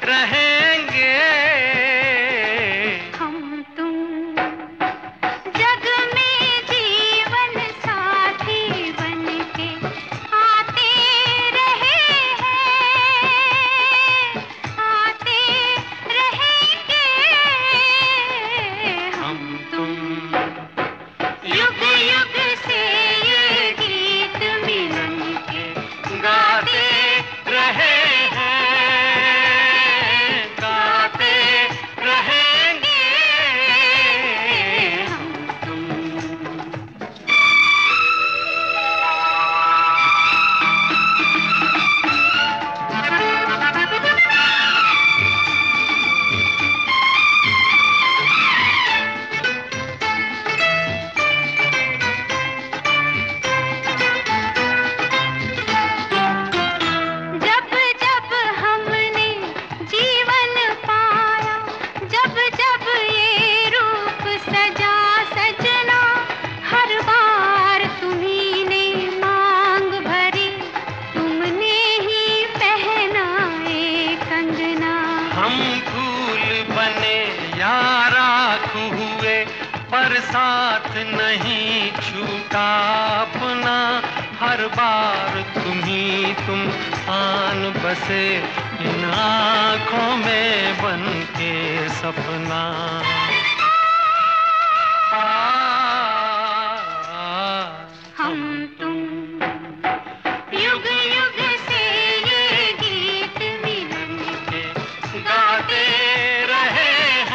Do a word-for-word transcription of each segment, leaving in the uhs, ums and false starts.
रहेंगे हम तुम जग में जीवन साथी बनके आते रहे हैं, आते रहेंगे हम तुम युग युग से ये गीत मिलन के गाते रहे पर साथ नहीं छूटा अपना, हर बार तुम ही तुम आन बसे इन आँखों में बन के सपना। आ, हम तुम युग युग से ये गीत मिलन के गाते रहे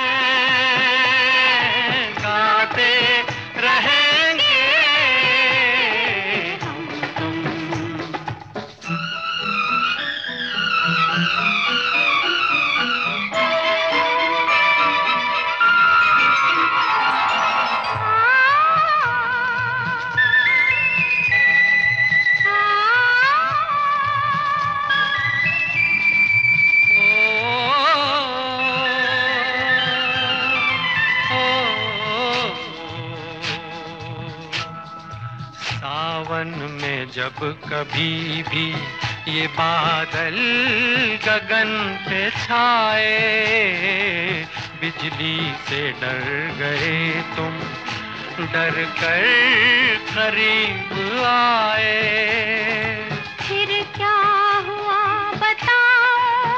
सावन में जब कभी भी ये बादल गगन पे छाए, बिजली से डर गए तुम, डर कर करीब आए। फिर क्या हुआ बताओ,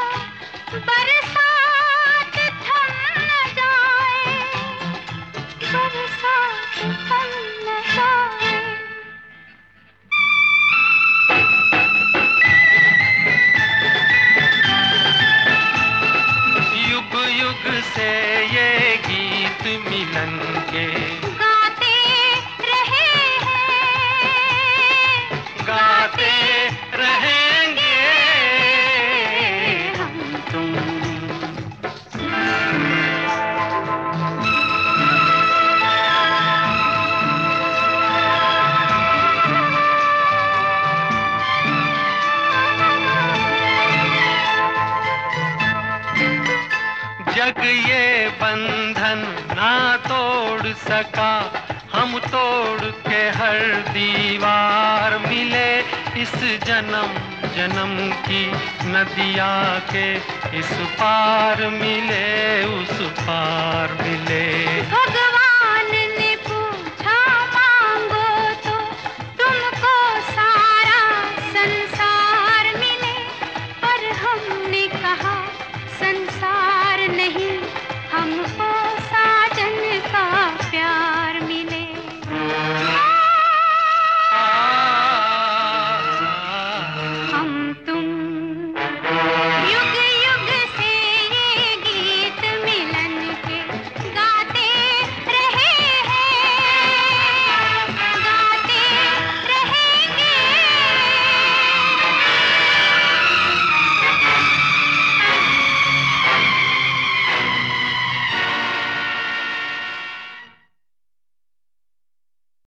बरसात थम न जाए, बरसात थम न जाए। से ये गीत मिलन के गाते रहे हैं, गाते रहेंगे हम तुम। जग ये बंधन ना तोड़ सका, हम तोड़ के हर दीवार मिले, इस जन्म जन्म की नदिया के इस पार मिले, उस पार मिले।